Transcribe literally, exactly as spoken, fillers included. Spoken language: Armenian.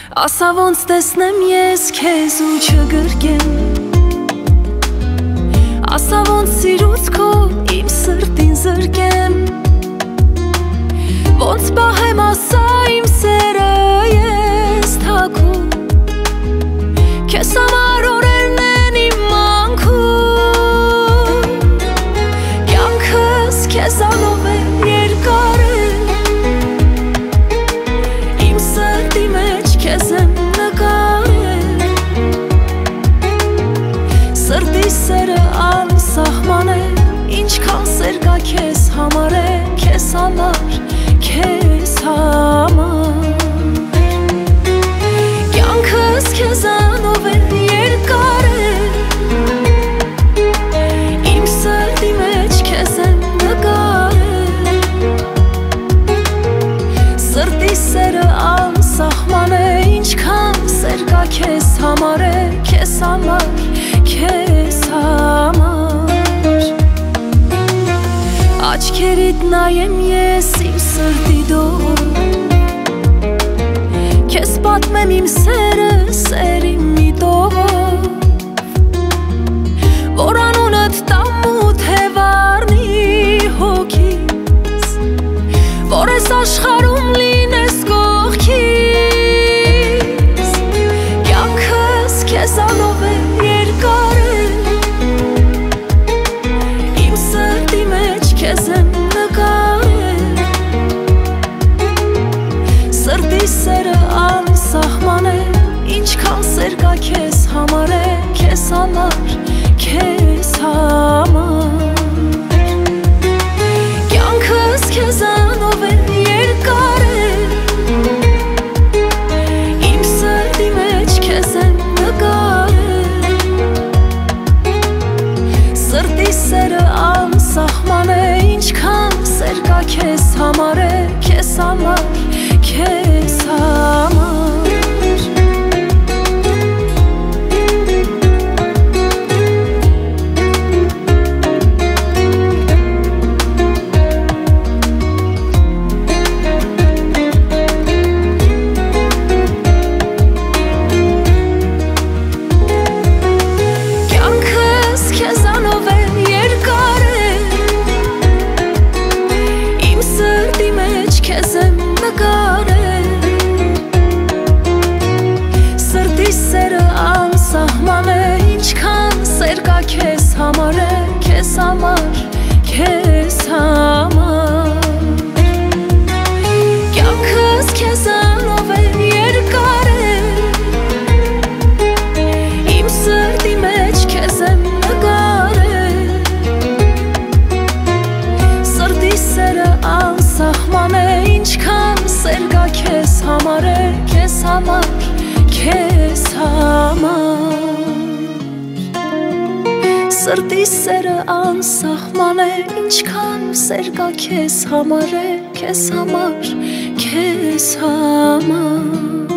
Ասա ոնց տեսնեմ ես քեզ ու չգրկեմ, ասա ոնց սիրուց քո իմ սրտին զրկեմ, ոնց պահեմ ասա իմ սերը ես թաքուն, քեզ համար օրերն են իմ մանքում, կյանքս քեզանով է երկարել, իմ սրտի մեջ քեզ եմ նկարել, սրտի սերը անսահման է, ինչքան սեր կա քեզ համար է, քեզ համար, քեզ համար, կյանքս քեզանով է երկարել, իմ սրտի մեջ քեզ եմ նկարել, սրտի սերը անսահման է, ինչքան սեր կա քեզ համար է, քեզ համար, քեզ համար, աչքերիդ նայեմ ես իմ սրտի դող, քեզ պատմեմ իմ սերը, սերի մի տողով, որ անունդ տամուտ հևարնի հոգիս, որ ես աշխարում լինես կողքիս, կյանքս քեզանով է երկարել, իմ սրտի մեջ քեզ եմ նկարել, սրտի սերը անսահման է, ինչքան սեր կա քեզ համար է, քեզ համար, քեզ համար, կյանքս քեզանով է երկարել, իմ սրտի մեջ քեզ եմ նկարել, սրտի սերը անսահման է, ինչքան սեր կա քեզ համար է, քեզ համար, քեզ համար, կյանքս քեզանով է երկարել, իմ սրտի մեջ քեզ եմ նկարել, սրտի սերը անսահման է, ինչքան սեր կա քեզ համար է, քեզ համար, քեզ համար, կյանքս քեզանով է երկարել, իմ սրտի մեջ քեզ եմ նկարել, սրտի սերը անսահման է, ինչքան սեր կա քեզ համար է, քեզ համար, քեզ համար, սրտի սերը անսահման է, ինչքան սեր կա քեզ համար է, քեզ համար, քեզ համար